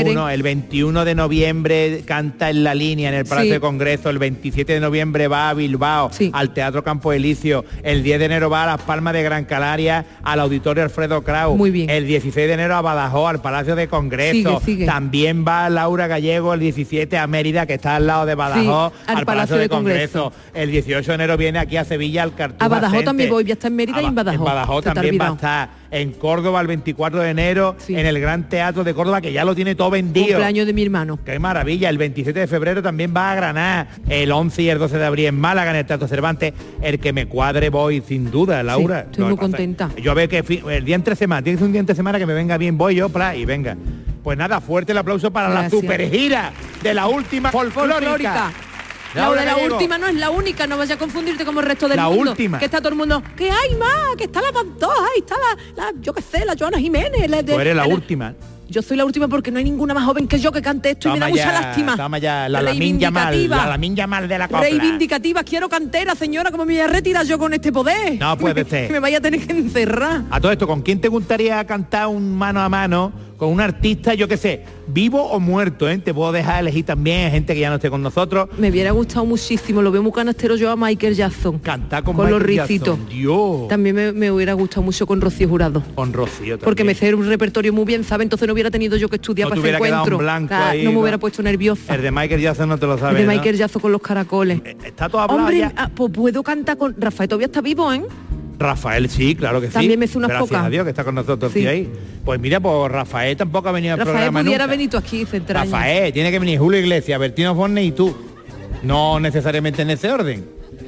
21 de noviembre canta en La Línea, en el Palacio de Congreso. El 27 de noviembre va a Bilbao, al Teatro Campo Elicio. El 10 de enero va a Las Palmas de Gran Canaria, al Auditorio Alfredo Kraus. Muy bien. El 16 de enero a Badajoz, al Palacio de Congreso. Sigue. También va Laura Gallego el 17 a Mérida, que está al lado de Badajoz, al Palacio de Congreso. El 18 de enero viene aquí a Sevilla, al Cartuja. A Badajoz Center. También voy a estar en Mérida y en Badajoz. En Badajoz también va a estar. En Córdoba el 24 de enero, en el Gran Teatro de Córdoba, que ya lo tiene todo vendido. Cumpleaños de mi hermano. Qué maravilla. El 27 de febrero también va a Granada. El 11 y el 12 de abril en Málaga, en el Teatro Cervantes. El que me cuadre voy, sin duda, Laura. Estoy muy contenta. Yo veo que el día entre semana, tiene que ser un día entre semana que me venga bien, voy yo, y venga. Pues nada, fuerte el aplauso para la super gira de la última folclórica. La de la última no es la única, no vayas a confundirte como el resto del mundo. La última. Que está todo el mundo, que hay más, que está la Pantoja, ahí está la yo qué sé, la Joana Jiménez. Tú eres la última. Yo soy la última porque no hay ninguna más joven que yo que cante esto y me da mucha lástima. Toma ya, la Lamin Yamal de la copla. Reivindicativa, quiero cantera, señora, como me voy a retirar yo con este poder. No puede ser. Que me vaya a tener que encerrar. A todo esto, ¿con quién te gustaría cantar un mano a mano con un artista, yo qué sé, vivo o muerto, ¿eh? Te puedo dejar elegir también gente que ya no esté con nosotros. Me hubiera gustado muchísimo, lo veo muy canastero yo a Michael Jackson. Cantar con los ricitos. Dios. También me hubiera gustado mucho con Rocío Jurado. Con Rocío también. Porque me sé un repertorio muy bien, ¿sabes? Entonces no hubiera tenido yo que estudiar para ese encuentro. Ahí, no me hubiera puesto nerviosa. El de Michael Jackson no te lo sabes. El de Michael Jackson con los caracoles. Está todo hablado. Hombre, ya. Pues puedo cantar con Rafael, todavía está vivo, ¿eh? Rafael, sí, claro que sí. También me hace unas Gracias pocas. a Dios que está con nosotros ahí. Pues mira, pues Rafael tampoco ha venido al programa Rafael pudiera nunca. venir tú aquí, central. Rafael, tiene que venir Julio Iglesias, Bertino Forne y tú. No necesariamente en ese orden.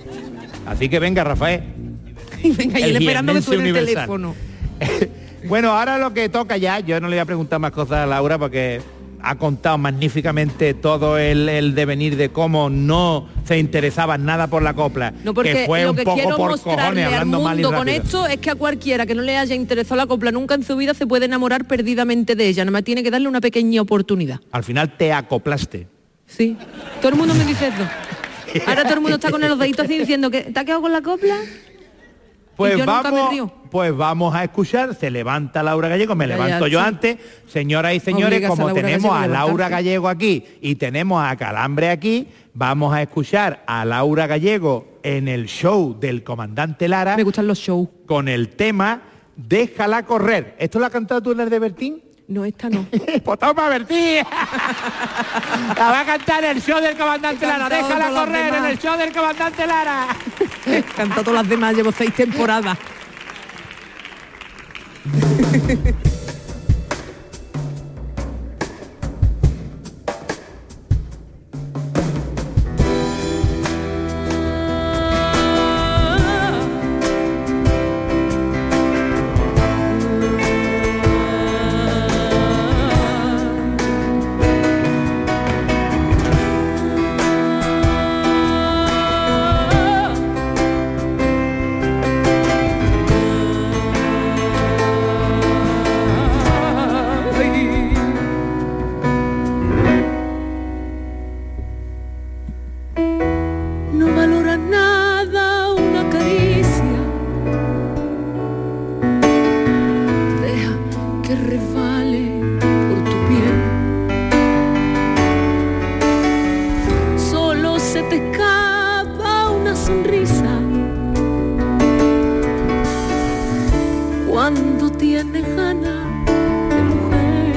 Así que venga, Rafael. Venga, y él esperando que suene el teléfono. Bueno, ahora lo que toca ya, yo no le voy a preguntar más cosas a Laura porque ha contado magníficamente todo el devenir de cómo no se interesaba nada por la copla. No, porque que fue lo un que poco quiero por mostrarle cojones, al hablando mal y mundo con rápido. esto es que a cualquiera que no le haya interesado la copla nunca en su vida se puede enamorar perdidamente de ella. Nada más tiene que darle una pequeña oportunidad. Al final te acoplaste. Sí. Todo el mundo me dice eso. Ahora todo el mundo está con los deditos así diciendo que ¿te has quedado con la copla? Pues vamos a escuchar, se levanta Laura Gallego, me levanto yo antes, señoras y señores, Obligas como tenemos a Laura levantarse. Gallego aquí y tenemos a Calambre aquí, vamos a escuchar a Laura Gallego en el show del Comandante Lara. Me gustan los shows. Con el tema Déjala correr. ¿Esto lo has cantado tú en el de Bertín? No, esta no. Pues toma, Bertín. La va a cantar en el show del Comandante Lara. Déjala correr en el show del Comandante Lara. Canta todas las demás, llevo 6 temporadas. No valora nada una caricia. Deja que resbale por tu piel. Solo se te escapa una sonrisa cuando tienes ganas de mujer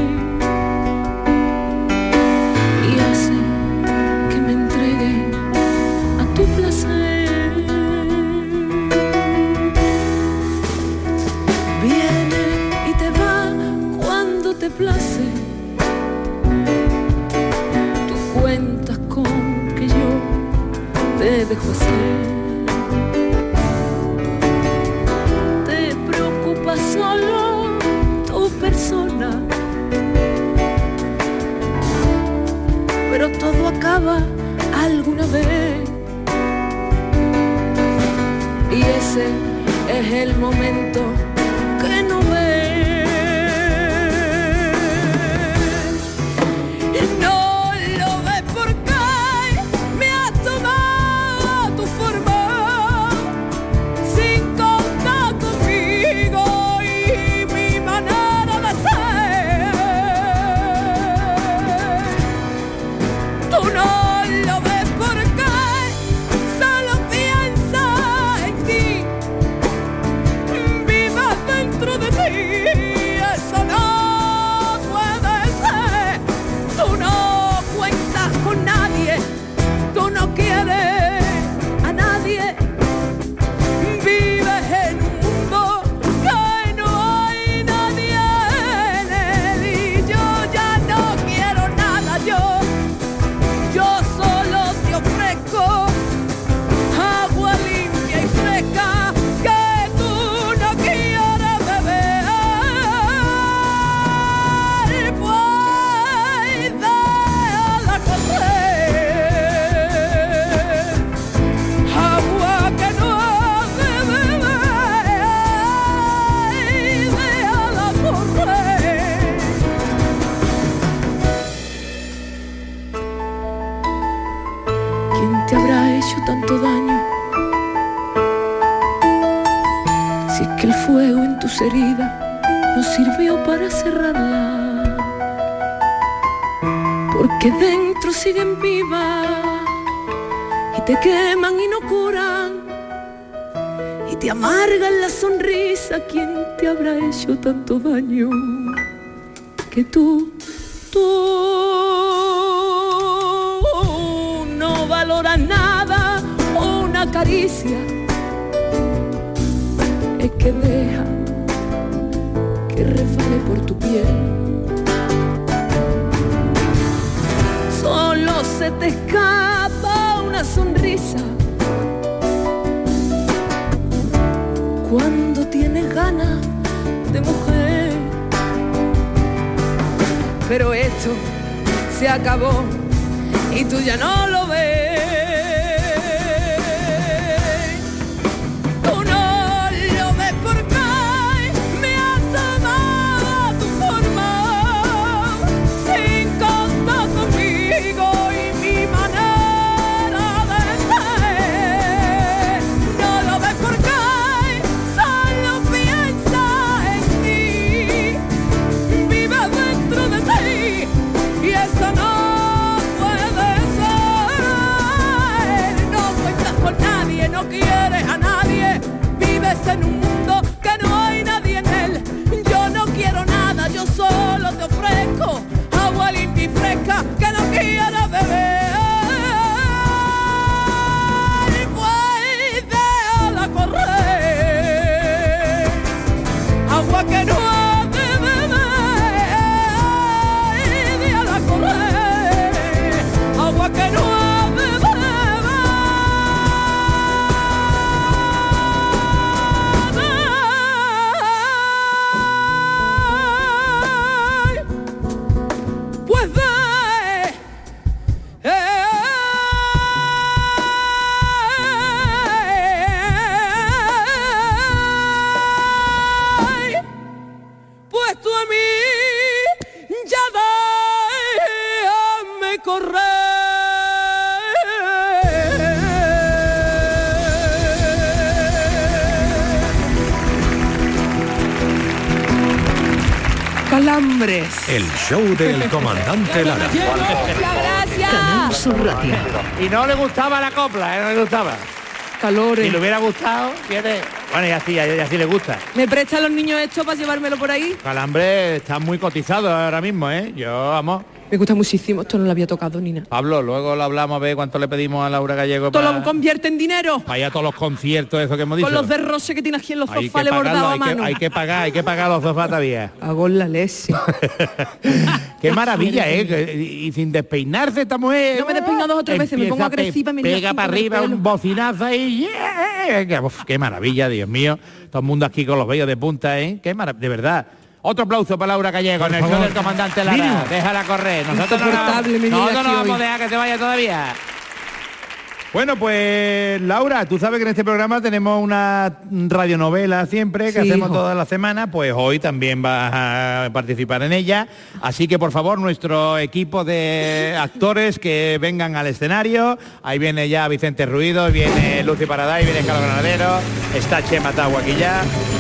y hace que me entregue a tu placer. te place, tú cuentas con que yo te dejo hacer. Te preocupa solo tu persona, pero todo acaba alguna vez. Y ese es el momento que no ves. No lo ves porque me has tomado tu forma, sin contar conmigo y mi manera de ser. Tú no lo ves porque solo piensas en ti, vivas dentro de ti, eso no puede ser. Tú no cuentas con nadie, tú no quieres a nadie, vives en un mundo que no hay nadie en él. Y yo ya no quiero nada, yo solo te ofrezco agua limpia y fresca que tú no quieres beber. Pues déjala correr, agua que no has de beber, déjala correr. ¿Quién te habrá hecho tanto daño? Si es que el fuego en tus heridas no sirvió para cerrarla, porque dentro siguen vivas y te queman y no curan, y te amargan la sonrisa. ¿Quién te habrá hecho tanto daño que tú no valoras nada? Una caricia es que deja que resbale por tu piel. Solo se te escapa una sonrisa cuando tienes ganas de mujer. Pero esto se acabó y tú ya no lo ves. Tú no lo ves porque me has tomado tu forma, sin contar conmigo y mi manera de ser. No lo ves porque solo piensas en ti, vives dentro de ti, y eso no puede ser. No cuentas con nadie, no quieres a nadie, vives en un mundo que no hay nadie en él. Yo no quiero nada, yo solo te ofrezco agua limpia y fresca que no quiero beber. Pues déjala correr, agua que no has de beber, déjala correr, agua que no has de beber. Pues pues tú a mí ya déjame correr. Calambres. El show del comandante Lara. Canal Sur Radio. Y no le gustaba la copla, no le gustaba. Calores. Si le hubiera gustado, ¿quiere? Bueno, y así le gusta. ¿Me prestan los niños esto para llevármelo por ahí? Calambre está muy cotizado ahora mismo, ¿eh? Yo, vamos, Me gusta muchísimo, esto no lo había tocado ni nada. Pablo, luego lo hablamos a ver cuánto le pedimos a Laura Gallego. Todo lo convierte en dinero. Para ir a todos los conciertos, eso que hemos dicho. Con los de roce que tiene aquí en los sofás le bordado a mano. Hay que pagar los sofás todavía. Hago la leche. Qué maravilla, y sin despeinarse esta mujer. No me he despeinado 2 o 3 veces, me pongo agresiva. Pega para arriba un bocinazo y qué maravilla, Dios mío. Todo el mundo aquí con los vellos de punta, qué maravilla, de verdad. Otro aplauso para Laura Gallego en el show del comandante Lara. Déjala correr. Nosotros no vamos a dejar que se vaya todavía. Bueno, pues Laura, tú sabes que en este programa tenemos una radionovela siempre que hacemos todas las semanas, pues hoy también vas a participar en ella. Así que por favor, nuestro equipo de actores que vengan al escenario. Ahí viene ya Vicente Ruido, viene Lucy Paraday, viene Carlos Granadero, está Chema Tagua aquí ya.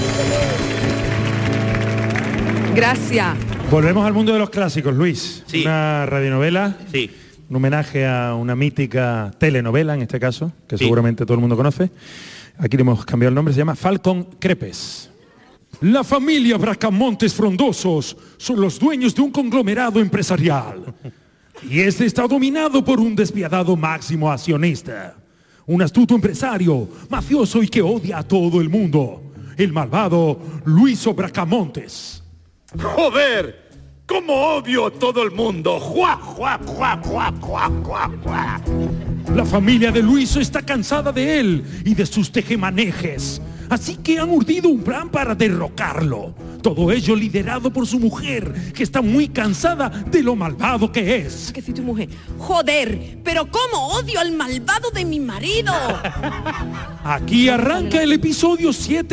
Gracias. Volvemos al mundo de los clásicos, Luis. Sí. Una radionovela. Sí. Un homenaje a una mítica telenovela, en este caso, que seguramente todo el mundo conoce. Aquí le hemos cambiado el nombre, se llama Falcon Crepes. La familia Bracamontes Frondosos son los dueños de un conglomerado empresarial. Y este está dominado por un despiadado máximo accionista. Un astuto empresario, mafioso y que odia a todo el mundo. El malvado Luiso Bracamontes. ¡Joder! ¡Cómo odio a todo el mundo! ¡Juá, juá, juá, juá, juá, juá, juá! La familia de Luiso está cansada de él y de sus tejemanejes. Así que han urdido un plan para derrocarlo. Todo ello liderado por su mujer, que está muy cansada de lo malvado que es. ¿Qué dice tu mujer? ¡Joder! ¡Pero cómo odio al malvado de mi marido! Aquí arranca el episodio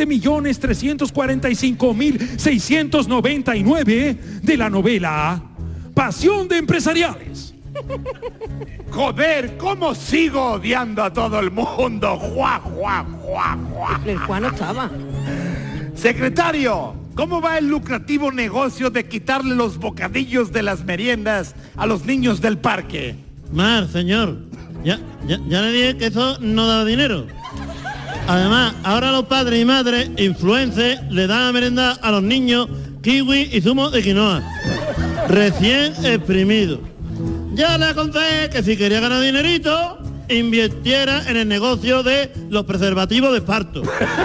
7.345.699 de la novela Pasión de Empresariales. ¡Joder! ¿Cómo sigo odiando a todo el mundo? ¡Juá, juá, juá, juá! El Juan no estaba. Secretario, ¿cómo va el lucrativo negocio de quitarle los bocadillos de las meriendas a los niños del parque? Mar, señor, ya le dije que eso no da dinero. Además, ahora los padres y madres, influencers, le dan a merendar a los niños kiwi y zumo de quinoa, recién exprimido. Ya le aconsejé que si quería ganar dinerito, invirtiera en el negocio de los preservativos de parto.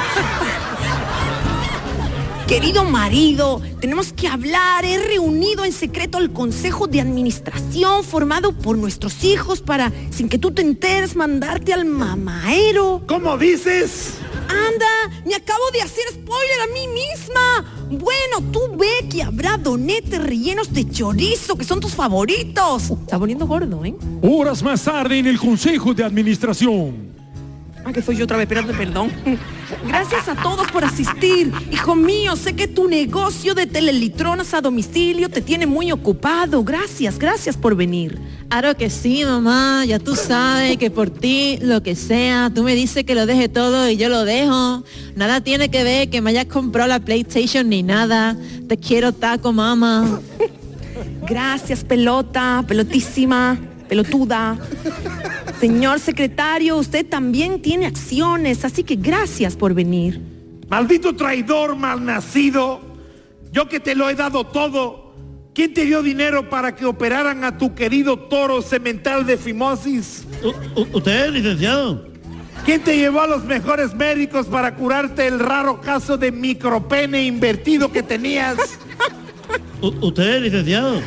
Querido marido, tenemos que hablar. He reunido en secreto el consejo de administración formado por nuestros hijos para, sin que tú te enteres, mandarte al mamaero. ¿Cómo dices? Anda, me acabo de hacer spoiler a mí misma. Bueno, tú ve que habrá donetes rellenos de chorizo, que son tus favoritos. Está poniendo gordo, ¿eh? Horas más tarde en el consejo de administración. Ah, que soy yo otra vez, perdón. Gracias a todos por asistir. Hijo mío, sé que tu negocio de telelitronas a domicilio te tiene muy ocupado. Gracias por venir. Claro que sí, mamá. Ya tú sabes que por ti, lo que sea, tú me dices que lo deje todo y yo lo dejo. Nada tiene que ver que me hayas comprado la PlayStation ni nada. Te quiero taco, mamá. Gracias, pelota, pelotísima, pelotuda. Señor secretario, usted también tiene acciones, así que gracias por venir. Maldito traidor malnacido, yo que te lo he dado todo. ¿Quién te dio dinero para que operaran a tu querido toro semental de fimosis? ¿Usted, licenciado? ¿Quién te llevó a los mejores médicos para curarte el raro caso de micropene invertido que tenías? ¿Usted, licenciado?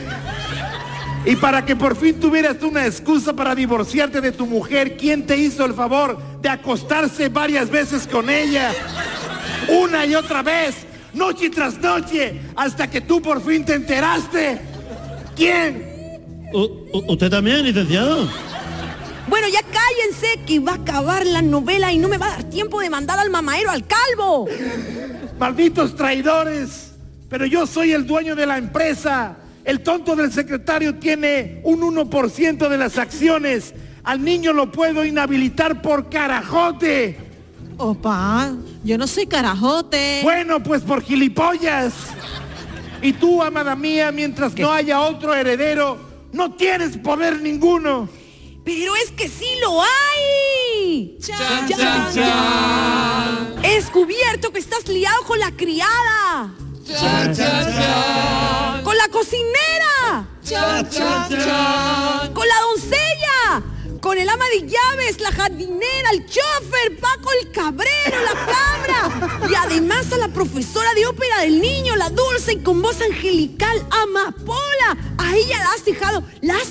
Y para que por fin tuvieras una excusa para divorciarte de tu mujer, ¿quién te hizo el favor de acostarse varias veces con ella? Una y otra vez, noche tras noche, hasta que tú por fin te enteraste. ¿Quién? ¿Usted también, licenciado? Bueno, ya cállense que va a acabar la novela y no me va a dar tiempo de mandar al mamaero al calvo. Malditos traidores, pero yo soy el dueño de la empresa. El tonto del secretario tiene un 1% de las acciones. Al niño lo puedo inhabilitar por carajote. Opa, yo no soy carajote. Bueno, pues por gilipollas. Y tú, amada mía, mientras no haya otro heredero, no tienes poder ninguno. Pero es que sí lo hay. ¡Chan, chan, chan! He descubierto que estás liado con la criada. ¡Chan, chan, chan! Con la la cocinera, Chan, chan, chan. con la doncella, con el ama de llaves, la jardinera, el chofer, Paco el cabrero, la cabra, y además a la profesora de ópera del niño, la dulce y con voz angelical, Amapola. A ella la has dejado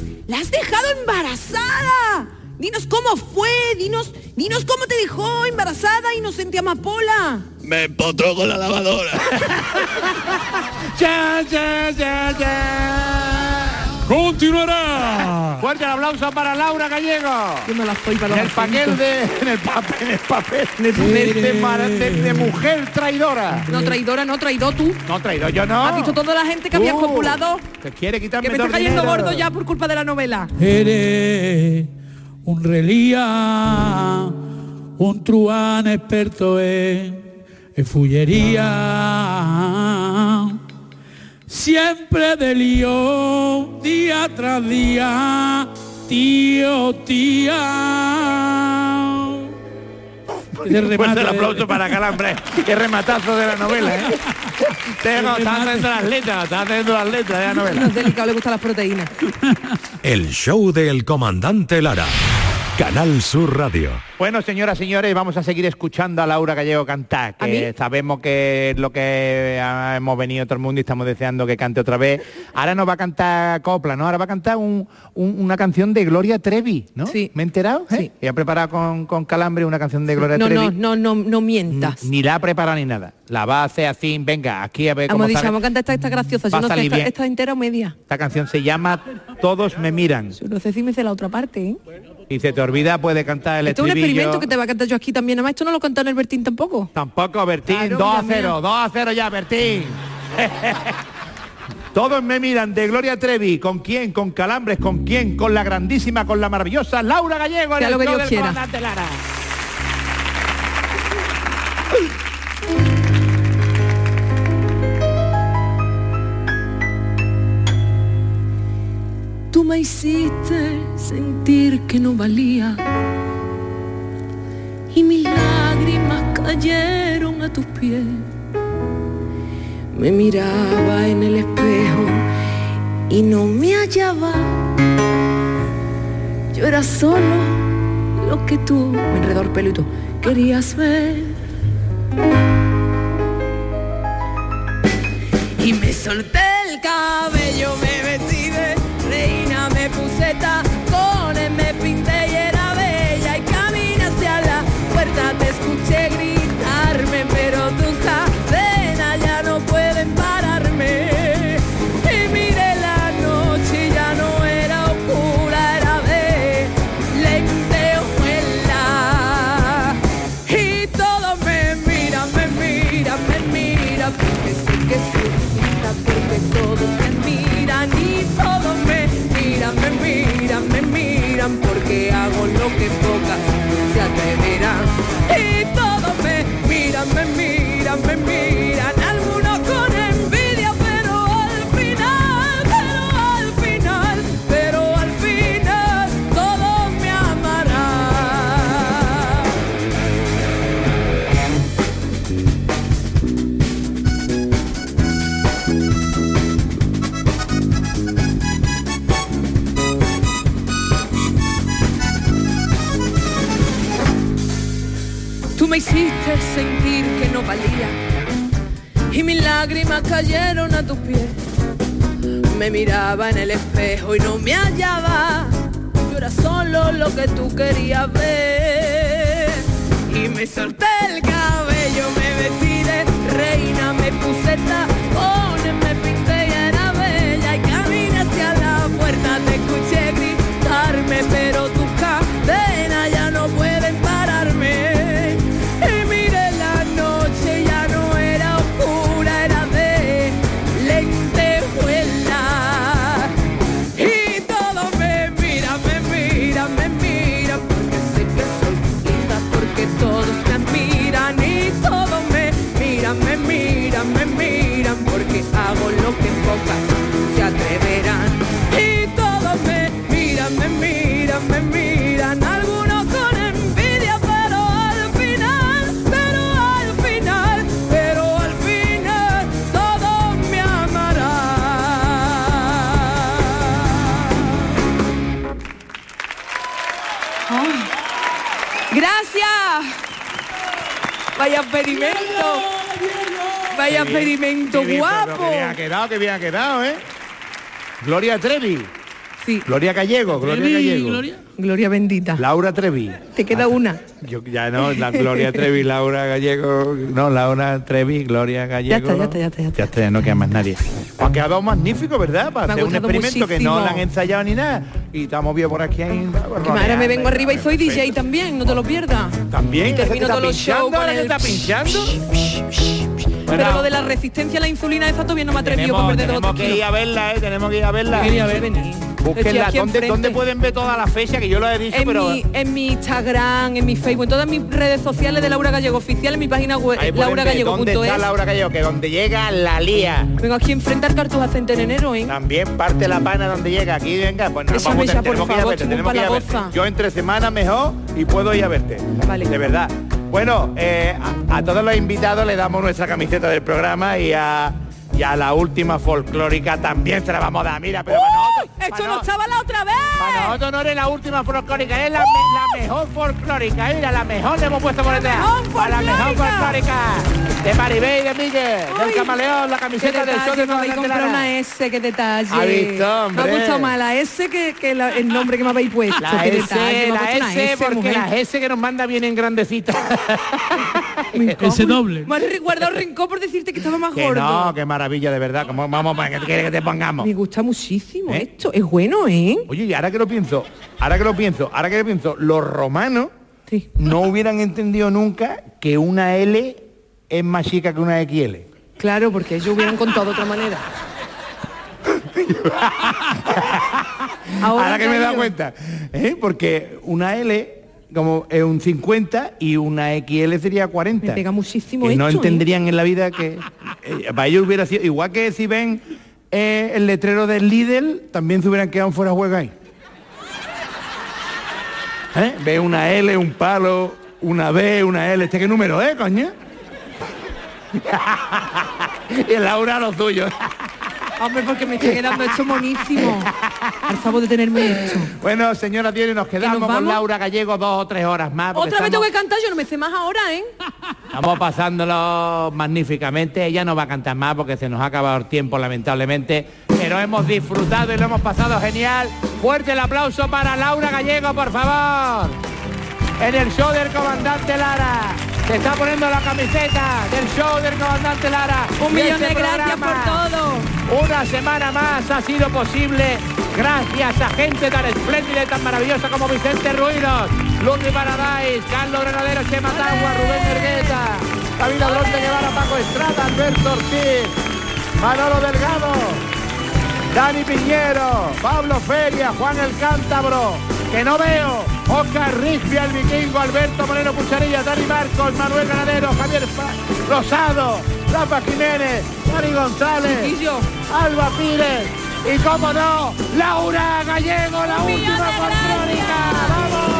embarazada. Dinos cómo fue, dinos cómo te dejó embarazada, inocente Amapola. Me empotró con la lavadora. ¡Cha, cha, cha, cha! ¡Continuará! Fuerte el aplauso para Laura Gallego. Yo no la soy para En el papel de mujer traidora. No, traidora, no, traidor tú. No, traidor, yo no. ¿Has visto toda la gente que había copulado? Que quiere quitarme Que me todo está el cayendo dinero. gordo ya por culpa de la novela. Eres un relía, un truán experto en fullería. Siempre de lío, día tras día, tío, tía. Fuerte el aplauso para Calambre. Qué rematazo de la novela, ¿eh? Está haciendo las letras de la novela. No es delicado, le gustan las proteínas. El show del comandante Lara. Canal Sur Radio. Bueno, señoras, señores, vamos a seguir escuchando a Laura Gallego cantar, que sabemos que es lo que hemos venido todo el mundo y estamos deseando que cante otra vez. Ahora nos va a cantar copla, ¿no? Ahora va a cantar una canción de Gloria Trevi, ¿no? Sí. ¿Me he enterado? Sí. Y ha preparado con Calambre una canción de Gloria Trevi. No mientas. Ni la ha preparado ni nada. La va a hacer así, venga, aquí a ver cómo Hemos dicho, sale. vamos a cantar esta graciosa. Va Yo no a sé, salir bien. esta entera o media. Esta canción se llama Todos me miran. Yo no sé si me sé la otra parte, ¿eh? Y se te olvida, puede cantar el Esto es un estribillo. experimento que te va a cantar yo aquí también. Además, esto no lo canta en el Bertín tampoco. Tampoco, Bertín. Claro, 2-0, 2-0 ya, Bertín. Todos me miran, de Gloria Trevi. ¿Con quién? ¿Con Calambres? ¿Con quién? Con la grandísima, con la maravillosa Laura Gallego. Sea En lo que el show Dios del quiera. comandante Lara. Tú me hiciste sentir que no valía y mis lágrimas cayeron a tus pies. Me miraba en el espejo y no me hallaba. Yo era solo lo que tú, me enredó el pelo y tú, querías ver. Y me solté el cabello, me vestí de reina, me puse tacones, me pinté y era bella y caminé hacia la puerta, te escuché gritarme, pero tus cadenas ya no pueden pararme. Y miré la noche y ya no era oscura, era de lentejuela. Y todos me miran, porque sé que soy linda, porque todos me miran y todos me miran, porque hago lo que pocas se atreverán. Y todos me miran, algunos con envidia, pero al final, todos me amarán. Tú me hiciste sentir que no valía y mis lágrimas cayeron a tus pies. Me miraba en el espejo y no me hallaba. Yo era solo lo que tú querías ver. Y me solté el cabello, me vestí de reina, me puse tacones, me pinté y era bella y caminé hacia la puerta, te escuché gritarme, pero tus cadenas ya no pueden pararme. Y miré la noche, ya no era oscura, era de lentejuela. Y todos me miran, porque sé que soy linda, porque todos me admiran. Y todos me miran, porque Vaya experimento. Vaya experimento guapo. Que bien ha quedado, ¿eh? Gloria Trevi. Sí. Gloria Gallego, Gloria bendita. Laura Trevi. Te queda una. Yo ya no, la Gloria Trevi, Laura Gallego, no, Laura Trevi, Gloria Gallego. Ya está, no queda más nadie. Ha quedado magnífico, ¿verdad? Para hacer un experimento muchísimo. que no lo han ensayado ni nada. Y estamos bien por aquí. Ahora me vengo arriba y soy DJ también, no te lo pierdas. También. Y termino todos los shows con el... ¿Está pinchando? Pero lo de la resistencia a la insulina, esa todavía no me atrevió para perder Tenemos que ir a verla, tenemos que ir a verla. Búsquenla. ¿Dónde pueden ver toda la fecha? Que yo lo he dicho, en mi Instagram, en mi Facebook, en todas mis redes sociales de Laura Gallego Oficial, en mi página web, lauragallego.es. ¿Dónde está Laura Gallego? Que donde llega la lía. Vengo aquí enfrente al Cartuja Centenero, ¿eh? También parte la pana donde llega. Aquí, venga, pues nada, tenemos que ir a verte. Yo entre semana mejor y puedo ir a verte. Vale. De verdad. Bueno, a todos los invitados le damos nuestra camiseta del programa y a la última folclórica también se la vamos a dar. Mira, pero esto no estaba la otra vez. Para nosotros no eres la última folclórica, es la mejor folclórica. Mira, la mejor le hemos puesto por detrás. La mejor folclórica de Maribel y de Miguel, del Camaleón, la camiseta del show de me habéis comprado una S, qué detalle. ¿Ha visto, hombre? Me ha gustado más la S que el nombre que me habéis puesto. La qué S, detalle, la S, porque mujer. la S que nos manda vienen grandecitas. Ese doble. Me has guardado rincón por decirte que estaba más que gordo. No, qué maravilla, de verdad. Vamos, ¿qué quieres que te pongamos? Me gusta muchísimo esto. Es bueno, ¿eh? Oye, y ahora que lo pienso, los romanos no hubieran entendido nunca que una L es más chica que una XL. Claro, porque ellos hubieran contado de otra manera. Ahora que me he dado cuenta, porque una L como es un 50 y una XL sería 40. Me pega muchísimo que esto, no entenderían en la vida que para ellos hubiera sido igual que si ven el letrero del Lidl, también se hubieran quedado fuera de juego ahí. Ve una L, un palo, una B, una L. ¿Qué número es, coño? Y el Laura lo suyo. Hombre, porque me está quedando esto monísimo. Al favor de tenerme esto. Bueno, señora Tiene, nos quedamos con Laura Gallego 2 o 3 horas más. Otra vez tengo que cantar, yo no me sé más ahora, ¿eh? Estamos pasándolo magníficamente. Ella no va a cantar más porque se nos ha acabado el tiempo, lamentablemente. Pero hemos disfrutado y lo hemos pasado genial. Fuerte el aplauso para Laura Gallego, por favor. En el show del comandante Lara. Se está poniendo la camiseta del show del comandante Lara. Un millón de gracias por todo. Una semana más ha sido posible gracias a gente tan espléndida y tan maravillosa como Vicente Ruinos, Ludwig Paradise, Carlos Granadero, Chema Tagua, Rubén Ergueta, Camila Bronte Guevara, Paco Estrada, Alberto Ortiz, Manolo Delgado, Dani Piñero, Pablo Feria, Juan el Cántabro, que no veo, Oscar Rigby, el Vikingo, Alberto Moreno Pucharilla, Dani Marcos, Manuel Ganadero, Javier Rosado, Rafa Jiménez, Mari González, Chiquillo, Alba Pires y, cómo no, Laura Gallego, la última folclórica. ¡Vamos!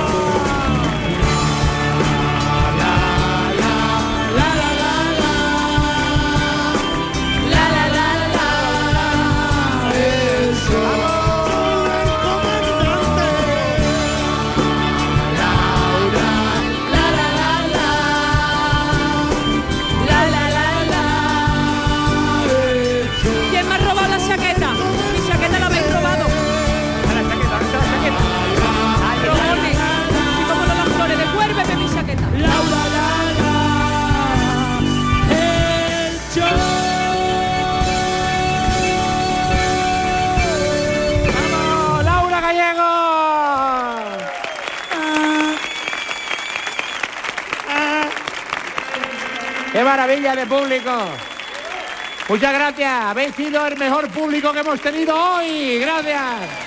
¡Qué maravilla de público! Muchas gracias. Habéis sido el mejor público que hemos tenido hoy. Gracias.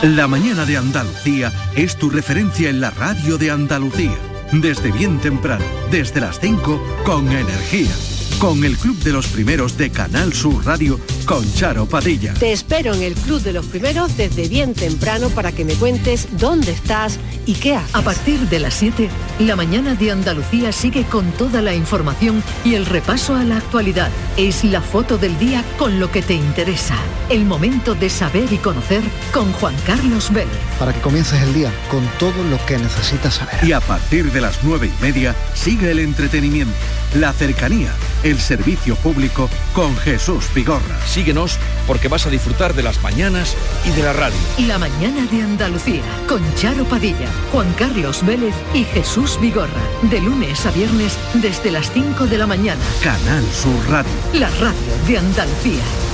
La mañana de Andalucía es tu referencia en la radio de Andalucía. Desde bien temprano, desde las 5, con energía. Con el Club de los Primeros de Canal Sur Radio, con Charo Padilla. Te espero en el Club de los Primeros desde bien temprano para que me cuentes dónde estás y qué haces. A partir de las 7, la mañana de Andalucía sigue con toda la información y el repaso a la actualidad. Es la foto del día con lo que te interesa. El momento de saber y conocer con Juan Carlos Vélez. Para que comiences el día con todo lo que necesitas saber. Y a partir de las 9:30 sigue el entretenimiento, la cercanía, el servicio público con Jesús Vigorra. Síguenos porque vas a disfrutar de las mañanas y de la radio. La mañana de Andalucía con Charo Padilla, Juan Carlos Vélez y Jesús Vigorra. De lunes a viernes desde las 5 de la mañana. Canal Sur Radio. La radio de Andalucía.